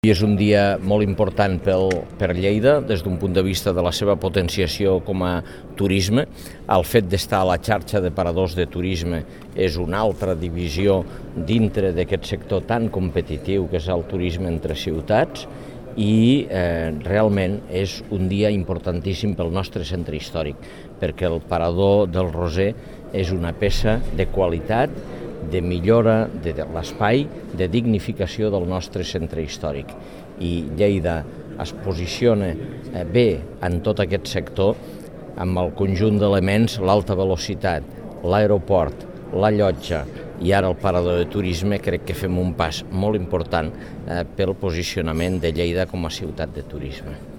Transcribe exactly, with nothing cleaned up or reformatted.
És un dia molt important pel, per Lleida des d'un punt de vista de la seva potenciació com a turisme. El fet d'estar a la xarxa de paradors de turisme és una altra divisió dintre d'aquest sector tan competitiu que és el turisme entre ciutats i eh, realment és un dia importantíssim pel nostre centre històric perquè el parador del Roser és una peça de qualitat, de millora de l'espai, de dignificació del nostre centre històric. I Lleida es posiciona bé en tot aquest sector amb el conjunt d'elements, l'alta velocitat, l'aeroport, la llotja i ara el parador de turisme. Crec que fem un pas molt important pel posicionament de Lleida com a ciutat de turisme.